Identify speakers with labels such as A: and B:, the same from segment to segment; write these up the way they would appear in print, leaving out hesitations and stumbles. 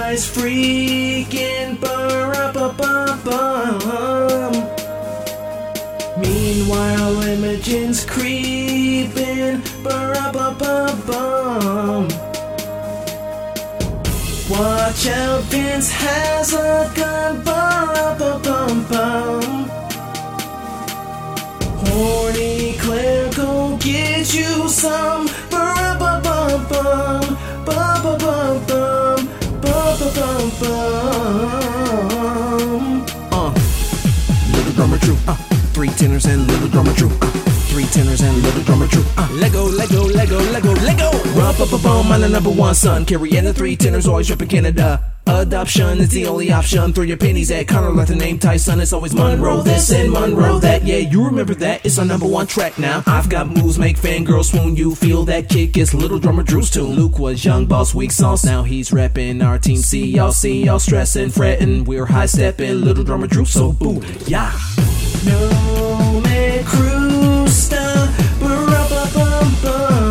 A: guys freaking ba-ra-ba-ba-bum. Meanwhile, Imogen's creeping ba-ra-ba-ba-bum. Watch out, Vince has a gun ba-ra-ba-bum-bum. Horny Claire, go get you some ba-ra-ba-bum-bum. Ba-ba-bum-bum, ba-ba-bum-bum.
B: Little Drummer True, 3 tenors and Little Drummer True, 3 tenors and Little Drummer True, Lego, Lego, Lego, Lego, Lego. Rum-pa-pa-bum, I'm the #1 son, carrying the 3 tenors, always reppin' Canada. Adoption is the only option. Throw your pennies at Connor, like the name Tyson. It's always Monroe this and Monroe that. Yeah, you remember that. It's our #1 track now. I've got moves, make fangirls swoon. You feel that kick? It's Little Drummer Drew's tune. Luke was young boss, weak sauce. Now he's reppin' our team. See y'all stressin', frettin'. We're high steppin'. Little Drummer Drew, so boo, yeah.
A: No man crew style, ba-ra-ba-bum-bum.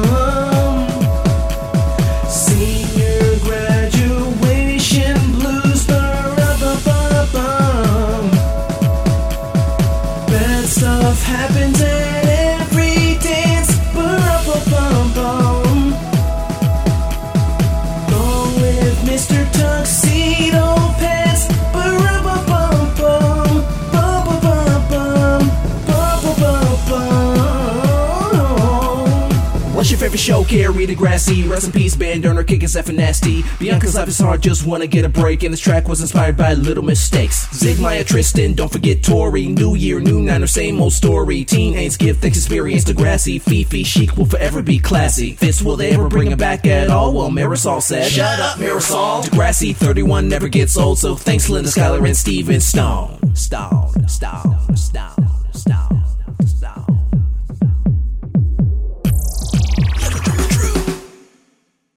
A: Senior graduation blues, ba-ra-ba-ba-bum. Bad stuff happens at every dance, ba-ra-ba-bum-bum. Along with Mr. Tuxedo Pants, ba-ra-ba-bum-bum.
B: What's your favorite show? Carrie Degrassi. Rest in peace, Bandurner, kicking F and nasty. Bianca's life is hard, just wanna get a break. And this track was inspired by little mistakes. Zig, Maya, Tristan, don't forget Tori. New year, new Niner, same old story. Teen ain't give thanks experience. Degrassi, Fifi, Chic will forever be classy. Fitz, will they ever bring it back at all? Well, Marisol said, shut up, Marisol. Degrassi, 31 never gets old. So thanks, Linda, Skylar, and Steven Stone. Stone.